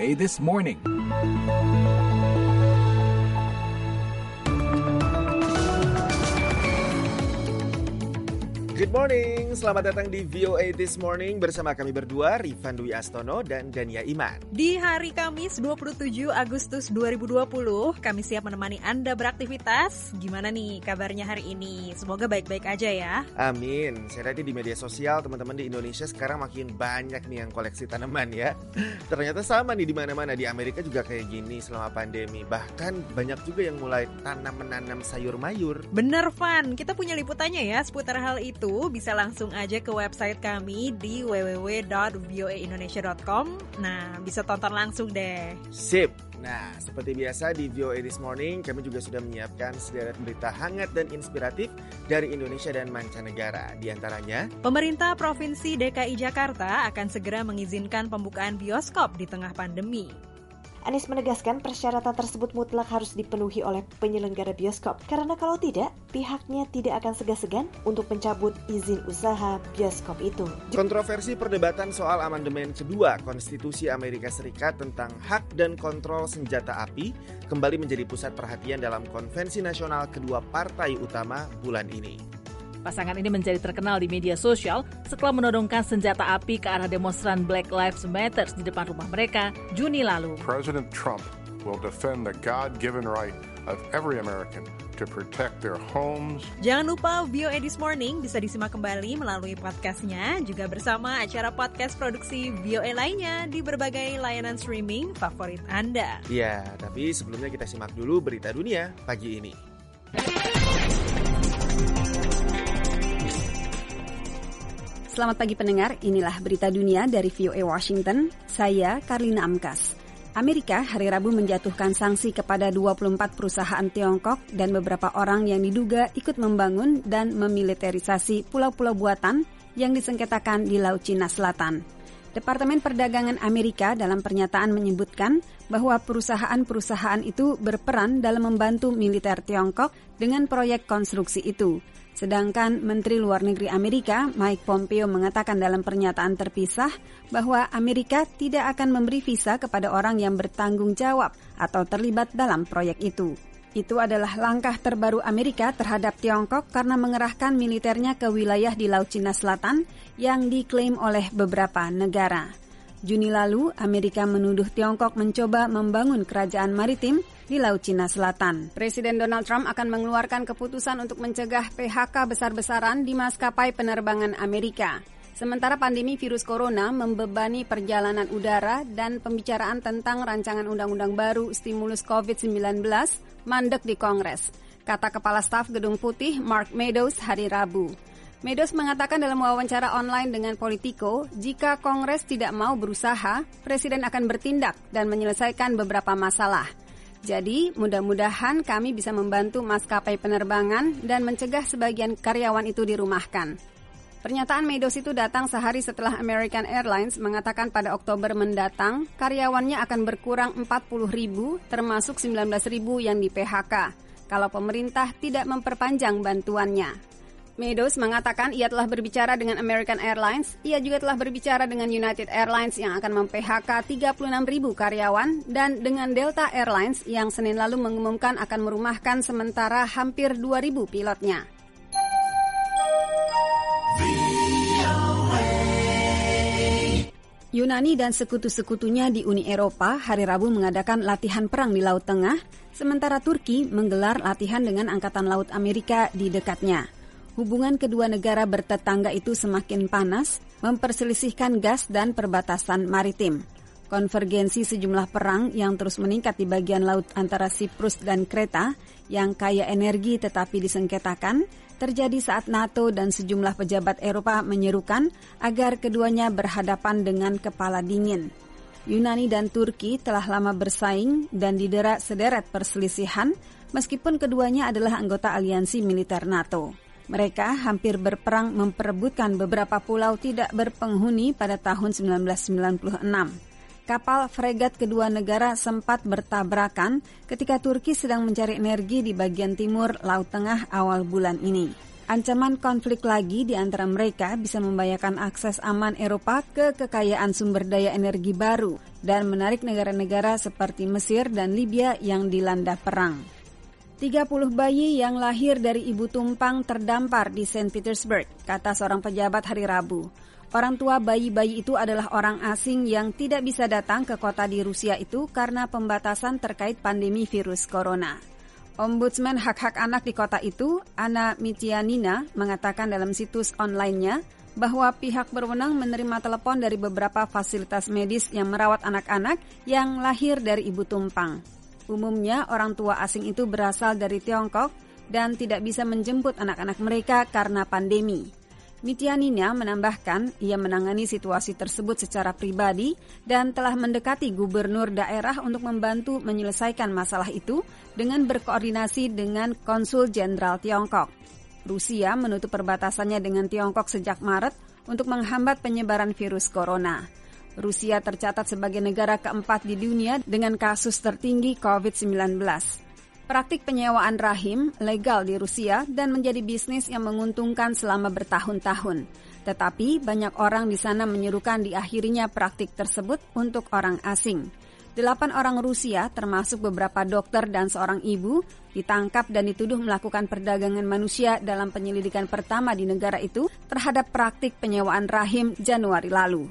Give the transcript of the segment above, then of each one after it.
VOA This Morning. Good morning, selamat datang di VOA This Morning bersama kami berdua, Rifan Dwi Astono dan Dania Iman. Di hari Kamis 27 Agustus 2020, kami siap menemani Anda beraktivitas. Gimana nih kabarnya hari ini? Semoga baik-baik aja ya. Amin. Saya lihat di media sosial teman-teman di Indonesia sekarang makin banyak nih yang koleksi tanaman ya. Ternyata sama nih di mana-mana, di Amerika juga kayak gini selama pandemi. Bahkan banyak juga yang mulai menanam sayur mayur. Bener Van, kita punya liputannya ya seputar hal itu. Bisa langsung aja ke website kami di www.voaindonesia.com. Nah, bisa tonton langsung deh. Sip. Nah, seperti biasa di VOA This Morning, kami juga sudah menyiapkan sederet berita hangat dan inspiratif dari Indonesia dan mancanegara. Di antaranya, pemerintah Provinsi DKI Jakarta akan segera mengizinkan pembukaan bioskop di tengah pandemi. Anies menegaskan persyaratan tersebut mutlak harus dipenuhi oleh penyelenggara bioskop, karena kalau tidak, pihaknya tidak akan segan-segan untuk mencabut izin usaha bioskop itu. Kontroversi perdebatan soal amandemen kedua Konstitusi Amerika Serikat tentang hak dan kontrol senjata api kembali menjadi pusat perhatian dalam konvensi nasional kedua partai utama bulan ini. Pasangan ini menjadi terkenal di media sosial setelah menodongkan senjata api ke arah demonstran Black Lives Matter di depan rumah mereka Juni lalu. President Trump will defend the God-given right of every American to protect their homes. Jangan lupa VOA This Morning bisa disimak kembali melalui podcastnya, juga bersama acara podcast produksi VOA lainnya di berbagai layanan streaming favorit Anda. Ya, tapi sebelumnya kita simak dulu berita dunia pagi ini. Selamat pagi pendengar, inilah berita dunia dari VOA Washington. Saya Karlina Amkas. Amerika hari Rabu menjatuhkan sanksi kepada 24 perusahaan Tiongkok dan beberapa orang yang diduga ikut membangun dan memiliterisasi pulau-pulau buatan yang disengketakan di Laut Cina Selatan. Departemen Perdagangan Amerika dalam pernyataan menyebutkan bahwa perusahaan-perusahaan itu berperan dalam membantu militer Tiongkok dengan proyek konstruksi itu. Sedangkan Menteri Luar Negeri Amerika, Mike Pompeo, mengatakan dalam pernyataan terpisah bahwa Amerika tidak akan memberi visa kepada orang yang bertanggung jawab atau terlibat dalam proyek itu. Itu adalah langkah terbaru Amerika terhadap Tiongkok karena mengerahkan militernya ke wilayah di Laut Cina Selatan yang diklaim oleh beberapa negara. Juni lalu, Amerika menuduh Tiongkok mencoba membangun kerajaan maritim di Laut Cina Selatan. Presiden Donald Trump akan mengeluarkan keputusan untuk mencegah PHK besar-besaran di maskapai penerbangan Amerika. Sementara pandemi virus corona membebani perjalanan udara dan pembicaraan tentang rancangan undang-undang baru stimulus COVID-19 mandek di Kongres, kata Kepala Staf Gedung Putih Mark Meadows hari Rabu. Meadows mengatakan dalam wawancara online dengan Politico, jika Kongres tidak mau berusaha, Presiden akan bertindak dan menyelesaikan beberapa masalah. Jadi, mudah-mudahan kami bisa membantu maskapai penerbangan dan mencegah sebagian karyawan itu dirumahkan. Pernyataan Meadows itu datang sehari setelah American Airlines mengatakan pada Oktober mendatang, karyawannya akan berkurang 40.000, termasuk 19.000 yang di PHK, kalau pemerintah tidak memperpanjang bantuannya. Meadows mengatakan ia telah berbicara dengan American Airlines, ia juga telah berbicara dengan United Airlines yang akan mem-PHK 36.000 karyawan dan dengan Delta Airlines yang Senin lalu mengumumkan akan merumahkan sementara hampir 2.000 pilotnya. Yunani dan sekutu-sekutunya di Uni Eropa hari Rabu mengadakan latihan perang di Laut Tengah, sementara Turki menggelar latihan dengan Angkatan Laut Amerika di dekatnya. Hubungan kedua negara bertetangga itu semakin panas, memperselisihkan gas dan perbatasan maritim. Konvergensi sejumlah perang yang terus meningkat di bagian laut antara Siprus dan Kreta, yang kaya energi tetapi disengketakan, terjadi saat NATO dan sejumlah pejabat Eropa menyerukan agar keduanya berhadapan dengan kepala dingin. Yunani dan Turki telah lama bersaing dan didera sederet perselisihan, meskipun keduanya adalah anggota aliansi militer NATO. Mereka hampir berperang memperebutkan beberapa pulau tidak berpenghuni pada tahun 1996. Kapal fregat kedua negara sempat bertabrakan ketika Turki sedang mencari energi di bagian timur Laut Tengah awal bulan ini. Ancaman konflik lagi di antara mereka bisa membahayakan akses aman Eropa ke kekayaan sumber daya energi baru dan menarik negara-negara seperti Mesir dan Libya yang dilanda perang. 30 bayi yang lahir dari ibu tumpang terdampar di St. Petersburg, kata seorang pejabat hari Rabu. Orang tua bayi-bayi itu adalah orang asing yang tidak bisa datang ke kota di Rusia itu karena pembatasan terkait pandemi virus corona. Ombudsman hak-hak anak di kota itu, Anna Mitianina, mengatakan dalam situs online-nya bahwa pihak berwenang menerima telepon dari beberapa fasilitas medis yang merawat anak-anak yang lahir dari ibu tumpang. Umumnya, orang tua asing itu berasal dari Tiongkok dan tidak bisa menjemput anak-anak mereka karena pandemi. Mitianina menambahkan ia menangani situasi tersebut secara pribadi dan telah mendekati gubernur daerah untuk membantu menyelesaikan masalah itu dengan berkoordinasi dengan Konsul Jenderal Tiongkok. Rusia menutup perbatasannya dengan Tiongkok sejak Maret untuk menghambat penyebaran virus corona. Rusia tercatat sebagai negara keempat di dunia dengan kasus tertinggi COVID-19. Praktik penyewaan rahim legal di Rusia dan menjadi bisnis yang menguntungkan selama bertahun-tahun. Tetapi banyak orang di sana menyerukan diakhirinya praktik tersebut untuk orang asing. 8 orang Rusia, termasuk beberapa dokter dan seorang ibu, ditangkap dan dituduh melakukan perdagangan manusia dalam penyelidikan pertama di negara itu terhadap praktik penyewaan rahim Januari lalu.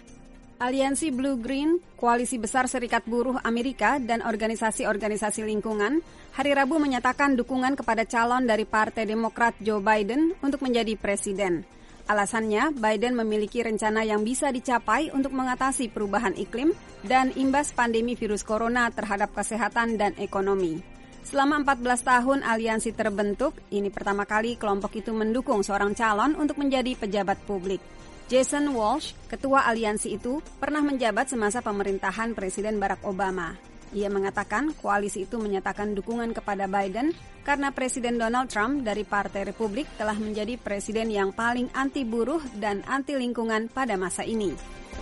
Aliansi Blue-Green, koalisi besar Serikat Buruh Amerika dan organisasi-organisasi lingkungan, hari Rabu menyatakan dukungan kepada calon dari Partai Demokrat Joe Biden untuk menjadi presiden. Alasannya, Biden memiliki rencana yang bisa dicapai untuk mengatasi perubahan iklim dan imbas pandemi virus corona terhadap kesehatan dan ekonomi. Selama 14 tahun aliansi terbentuk, ini pertama kali kelompok itu mendukung seorang calon untuk menjadi pejabat publik. Jason Walsh, ketua aliansi itu, pernah menjabat semasa pemerintahan Presiden Barack Obama. Ia mengatakan koalisi itu menyatakan dukungan kepada Biden karena Presiden Donald Trump dari Partai Republik telah menjadi presiden yang paling anti buruh dan anti lingkungan pada masa ini.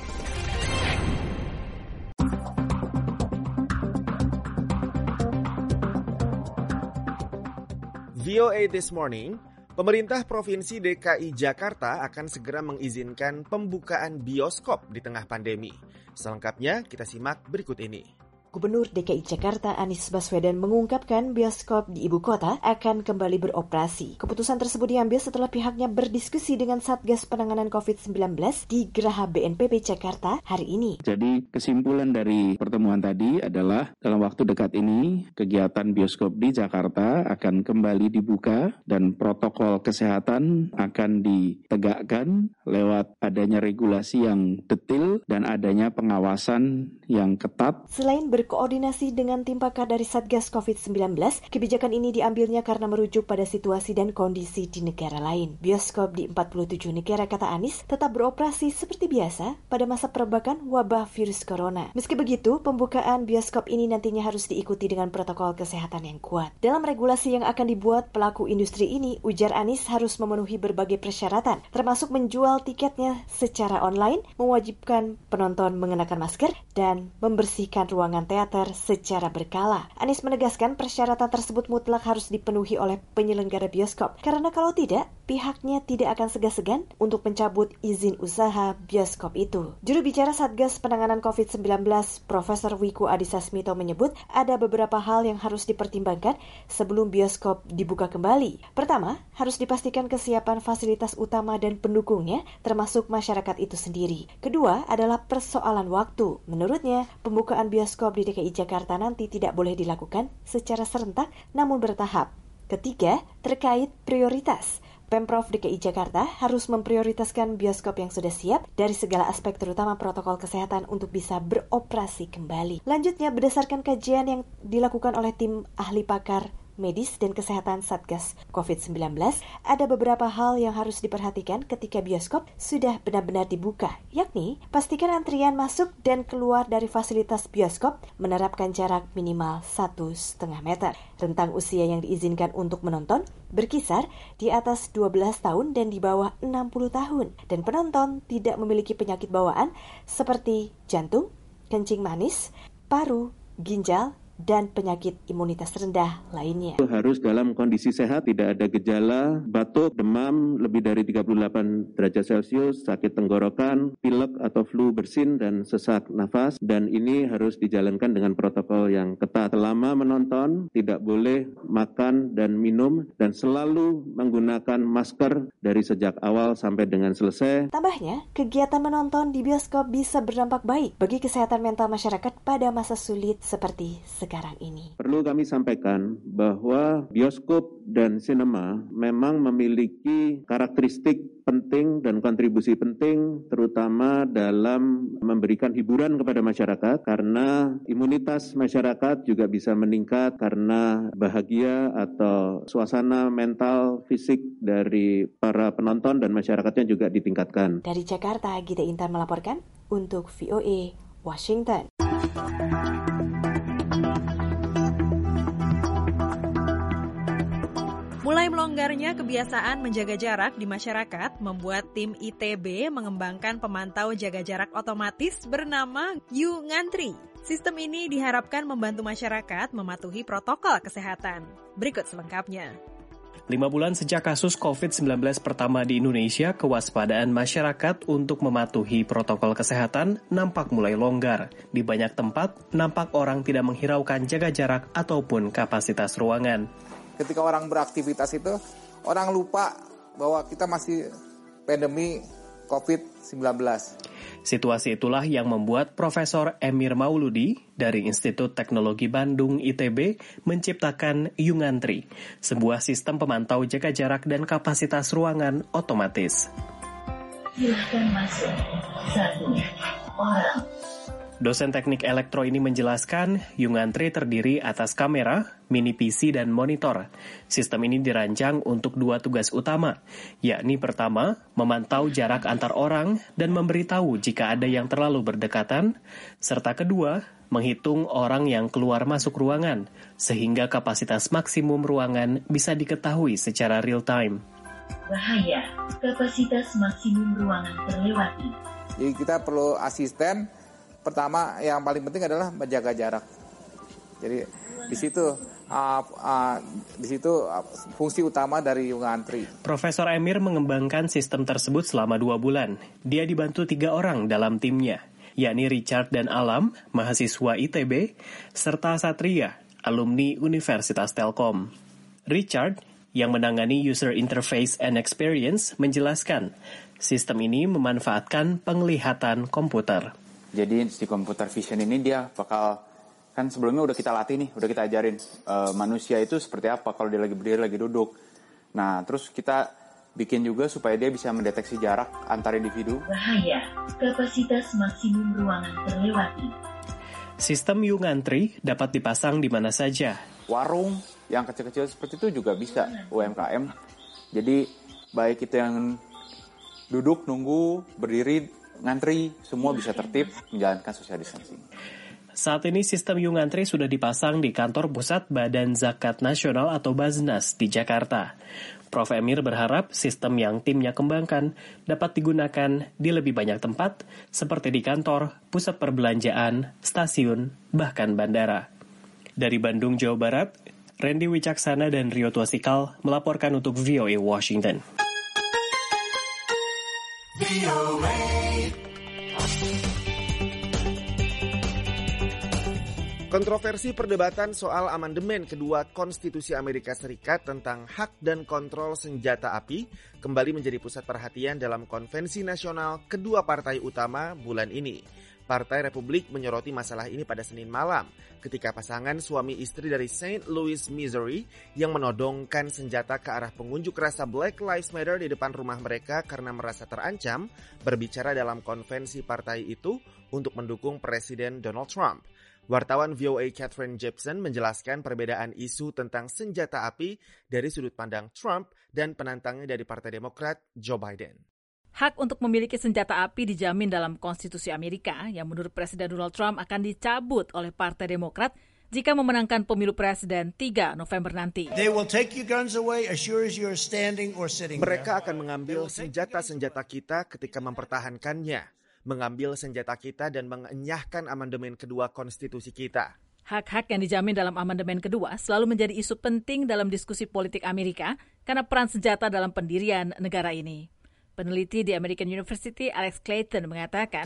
VOA This Morning. Pemerintah Provinsi DKI Jakarta akan segera mengizinkan pembukaan bioskop di tengah pandemi. Selengkapnya kita simak berikut ini. Gubernur DKI Jakarta Anies Baswedan mengungkapkan bioskop di ibu kota akan kembali beroperasi. Keputusan tersebut diambil setelah pihaknya berdiskusi dengan Satgas Penanganan COVID-19 di Geraha BNPB Jakarta hari ini. Jadi kesimpulan dari pertemuan tadi adalah dalam waktu dekat ini kegiatan bioskop di Jakarta akan kembali dibuka dan protokol kesehatan akan ditegakkan lewat adanya regulasi yang detail dan adanya pengawasan yang ketat. Selain berkoordinasi dengan tim pakar dari Satgas COVID-19, kebijakan ini diambilnya karena merujuk pada situasi dan kondisi di negara lain. Bioskop di 47 negara, kata Anies, tetap beroperasi seperti biasa pada masa perbakan wabah virus corona. Meski begitu, pembukaan bioskop ini nantinya harus diikuti dengan protokol kesehatan yang kuat. Dalam regulasi yang akan dibuat pelaku industri ini, ujar Anies harus memenuhi berbagai persyaratan, termasuk menjual tiketnya secara online, mewajibkan penonton mengenakan masker, dan membersihkan ruangan teater secara berkala. Anies menegaskan persyaratan tersebut mutlak harus dipenuhi oleh penyelenggara bioskop, karena kalau tidak, pihaknya tidak akan segan-segan untuk mencabut izin usaha bioskop itu. Juru bicara Satgas Penanganan COVID-19, Profesor Wiku Adhisa Smito menyebut ada beberapa hal yang harus dipertimbangkan sebelum bioskop dibuka kembali. Pertama, harus dipastikan kesiapan fasilitas utama dan pendukungnya, termasuk masyarakat itu sendiri. Kedua adalah persoalan waktu. Menurutnya, pembukaan bioskop di DKI Jakarta nanti tidak boleh dilakukan secara serentak namun bertahap. Ketiga, terkait prioritas. Pemprov DKI Jakarta harus memprioritaskan bioskop yang sudah siap dari segala aspek terutama protokol kesehatan untuk bisa beroperasi kembali. Lanjutnya, berdasarkan kajian yang dilakukan oleh tim ahli pakar medis dan kesehatan Satgas COVID-19, ada beberapa hal yang harus diperhatikan ketika bioskop sudah benar-benar dibuka, yakni pastikan antrian masuk dan keluar dari fasilitas bioskop menerapkan jarak minimal 1,5 meter. Rentang usia yang diizinkan untuk menonton berkisar di atas 12 tahun dan di bawah 60 tahun, dan penonton tidak memiliki penyakit bawaan seperti jantung, kencing manis, paru, ginjal, dan penyakit imunitas rendah lainnya. Harus dalam kondisi sehat, tidak ada gejala, batuk, demam lebih dari 38 derajat Celcius, sakit tenggorokan, pilek atau flu bersin dan sesak nafas, dan ini harus dijalankan dengan protokol yang ketat. Selama menonton, tidak boleh makan dan minum, dan selalu menggunakan masker dari sejak awal sampai dengan selesai. Tambahnya, kegiatan menonton di bioskop bisa berdampak baik bagi kesehatan mental masyarakat pada masa sulit seperti sekarang ini. Perlu kami sampaikan bahwa bioskop dan sinema memang memiliki karakteristik penting dan kontribusi penting terutama dalam memberikan hiburan kepada masyarakat, karena imunitas masyarakat juga bisa meningkat karena bahagia atau suasana mental fisik dari para penonton dan masyarakatnya juga ditingkatkan. Dari Jakarta, Gita Intan melaporkan untuk VOA Washington. Mulai melonggarnya kebiasaan menjaga jarak di masyarakat membuat tim ITB mengembangkan pemantau jaga jarak otomatis bernama YouNgantri. Sistem ini diharapkan membantu masyarakat mematuhi protokol kesehatan. Berikut selengkapnya. 5 bulan sejak kasus COVID-19 pertama di Indonesia, kewaspadaan masyarakat untuk mematuhi protokol kesehatan nampak mulai longgar. Di banyak tempat, nampak orang tidak menghiraukan jaga jarak ataupun kapasitas ruangan. Ketika orang beraktivitas itu, orang lupa bahwa kita masih pandemi COVID-19. Situasi itulah yang membuat Profesor Emir Mauludi dari Institut Teknologi Bandung ITB menciptakan YouNgantri, sebuah sistem pemantau jaga jarak dan kapasitas ruangan otomatis. Silakan masuk. 1 orang. Dosen teknik elektro ini menjelaskan, YouNgantri terdiri atas kamera, mini PC, dan monitor. Sistem ini dirancang untuk 2 tugas utama, yakni pertama, memantau jarak antar orang dan memberitahu jika ada yang terlalu berdekatan, serta kedua, menghitung orang yang keluar masuk ruangan, sehingga kapasitas maksimum ruangan bisa diketahui secara real time. Bahaya, kapasitas maksimum ruangan terlewati. Jadi kita perlu asisten. Pertama, yang paling penting adalah menjaga jarak. Jadi di situ fungsi utama dari YouNgantri. Profesor Emir mengembangkan sistem tersebut selama 2 bulan. Dia dibantu 3 orang dalam timnya, yakni Richard dan Alam, mahasiswa ITB, serta Satria, alumni Universitas Telkom. Richard, yang menangani User Interface and Experience, menjelaskan, sistem ini memanfaatkan penglihatan komputer. Jadi si computer vision ini dia bakal, kan sebelumnya udah kita latih nih, udah kita ajarin manusia itu seperti apa kalau dia lagi berdiri, lagi duduk. Nah, terus kita bikin juga supaya dia bisa mendeteksi jarak antar individu. Bahaya, kapasitas maksimum ruangan terlewati. Sistem YouNgantri dapat dipasang di mana saja. Warung yang kecil-kecil seperti itu juga bisa, UMKM. Jadi baik itu yang duduk, nunggu, berdiri, ngantri, semua bisa tertib menjalankan social distancing. Saat ini sistem YouNgantri sudah dipasang di kantor pusat Badan Zakat Nasional atau Baznas di Jakarta. Prof. Emir berharap sistem yang timnya kembangkan dapat digunakan di lebih banyak tempat seperti di kantor, pusat perbelanjaan, stasiun, bahkan bandara. Dari Bandung, Jawa Barat, Randy Wicaksana dan Rio Tuasikal melaporkan untuk VOA Washington. Kontroversi perdebatan soal amandemen kedua Konstitusi Amerika Serikat tentang hak dan kontrol senjata api kembali menjadi pusat perhatian dalam konvensi nasional kedua partai utama bulan ini. Partai Republik menyoroti masalah ini pada Senin malam ketika pasangan suami istri dari St. Louis, Missouri yang menodongkan senjata ke arah pengunjuk rasa Black Lives Matter di depan rumah mereka karena merasa terancam berbicara dalam konvensi partai itu untuk mendukung Presiden Donald Trump. Wartawan VOA Catherine Gibson menjelaskan perbedaan isu tentang senjata api dari sudut pandang Trump dan penantangnya dari Partai Demokrat, Joe Biden. Hak untuk memiliki senjata api dijamin dalam Konstitusi Amerika yang menurut Presiden Donald Trump akan dicabut oleh Partai Demokrat jika memenangkan pemilu presiden 3 November nanti. Mereka akan mengambil senjata-senjata kita ketika mempertahankannya, mengambil senjata kita dan mengenyahkan amandemen kedua konstitusi kita. Hak-hak yang dijamin dalam amandemen kedua selalu menjadi isu penting dalam diskusi politik Amerika karena peran senjata dalam pendirian negara ini. Peneliti di American University, Alex Clayton, mengatakan,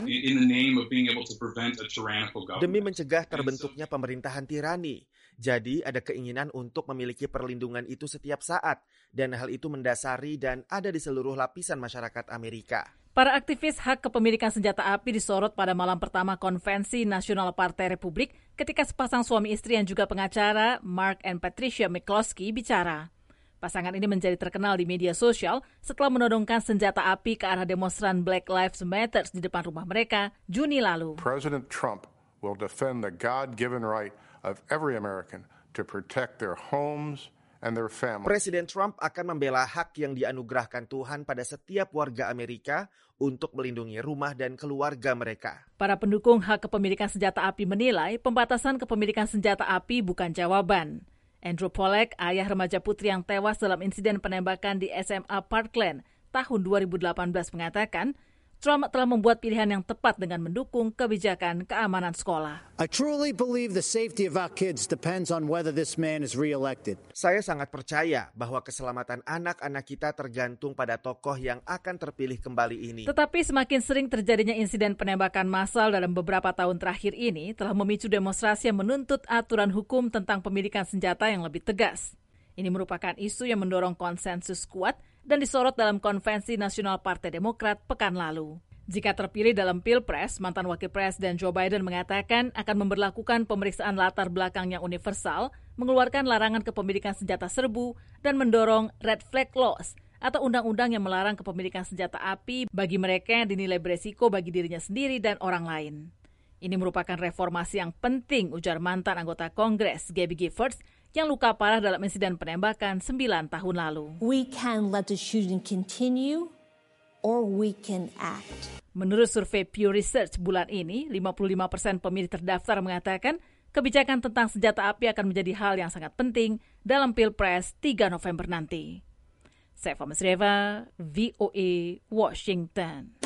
demi mencegah terbentuknya pemerintahan tirani, jadi ada keinginan untuk memiliki perlindungan itu setiap saat, dan hal itu mendasari dan ada di seluruh lapisan masyarakat Amerika. Para aktivis hak kepemilikan senjata api disorot pada malam pertama Konvensi Nasional Partai Republik ketika sepasang suami istri yang juga pengacara, Mark and Patricia McCloskey, bicara. Pasangan ini menjadi terkenal di media sosial setelah menodongkan senjata api ke arah demonstran Black Lives Matter di depan rumah mereka Juni lalu. President Trump will defend the God-given right of every American to protect their homes and their families. Presiden Trump akan membela hak yang dianugerahkan Tuhan pada setiap warga Amerika untuk melindungi rumah dan keluarga mereka. Para pendukung hak kepemilikan senjata api menilai pembatasan kepemilikan senjata api bukan jawaban. Andrew Pollack, ayah remaja putri yang tewas dalam insiden penembakan di SMA Parkland tahun 2018 mengatakan, Trump telah membuat pilihan yang tepat dengan mendukung kebijakan keamanan sekolah. I truly believe the safety of our kids depends on whether this man is re-elected. Saya sangat percaya bahwa keselamatan anak-anak kita tergantung pada tokoh yang akan terpilih kembali ini. Tetapi semakin sering terjadinya insiden penembakan massal dalam beberapa tahun terakhir ini telah memicu demonstrasi yang menuntut aturan hukum tentang pemilikan senjata yang lebih tegas. Ini merupakan isu yang mendorong konsensus kuat dan disorot dalam Konvensi Nasional Partai Demokrat pekan lalu. Jika terpilih dalam Pilpres, mantan Wakil Presiden Joe Biden mengatakan akan memberlakukan pemeriksaan latar belakang yang universal, mengeluarkan larangan kepemilikan senjata serbu, dan mendorong red flag laws atau undang-undang yang melarang kepemilikan senjata api bagi mereka yang dinilai beresiko bagi dirinya sendiri dan orang lain. Ini merupakan reformasi yang penting, ujar mantan anggota Kongres Gabby Giffords, yang luka parah dalam insiden penembakan 9 tahun lalu. We can let the shooting continue or we can act. Menurut survei Pew Research bulan ini, 55% pemilih terdaftar mengatakan kebijakan tentang senjata api akan menjadi hal yang sangat penting dalam Pilpres 3 November nanti. Saya Fahmi Sreva, VOA, Washington.